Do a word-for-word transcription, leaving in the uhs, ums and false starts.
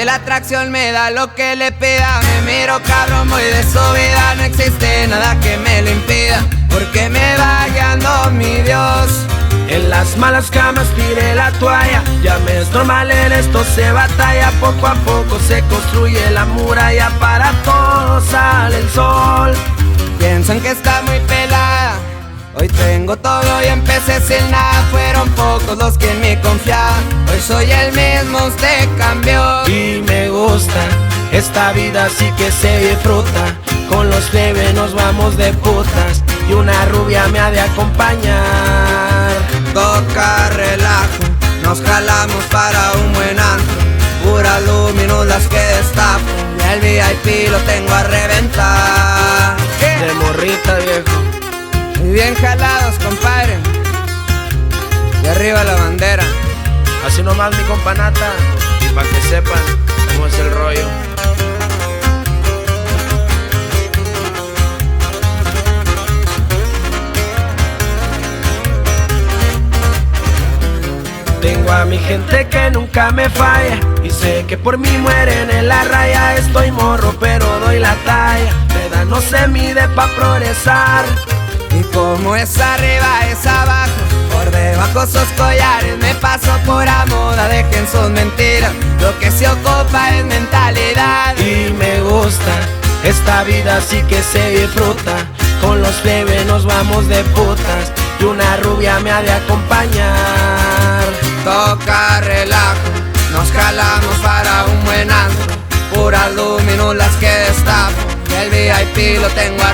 la atracción me da lo que le pida. Me miro cabrón, voy de su vida. No existe nada que me lo impida, porque me va guiando mi Dios. En las malas camas tiré la toalla. Ya me es normal, en esto se batalla. Poco a poco se construye la muralla. Para todos sale el sol. Piensan que está muy pelada. Hoy tengo todo y empecé sin nada. Fueron pocos los que en mí confiaban. Hoy soy el mismo, usted cambió. Y me gusta esta vida, así que se disfruta. Con los plebes nos vamos de putas y una rubia me ha de acompañar. Toca relajo, nos jalamos para un buen antro. Pura luminous las que destapo, y el V I P lo tengo a reventar. De morrita, viejo. Y bien jalados, compadre. Y arriba la bandera. Así nomás, mi companata. Y pa' que sepan cómo es el rollo. Tengo a mi gente que nunca me falla, y sé que por mí mueren en la raya. Estoy morro pero doy la talla, la edad no se mide pa' progresar. Y como es arriba es abajo, por debajo esos collares. Me paso por la moda, dejen sus mentiras. Lo que se ocupa es mentalidad. Y me gusta esta vida, así que se disfruta. Con los plebes nos vamos de putas y una rubia me ha de acompañar. Toca relajo, nos jalamos para un buen antro. Puras luminous las que destapo, y el V I P lo tengo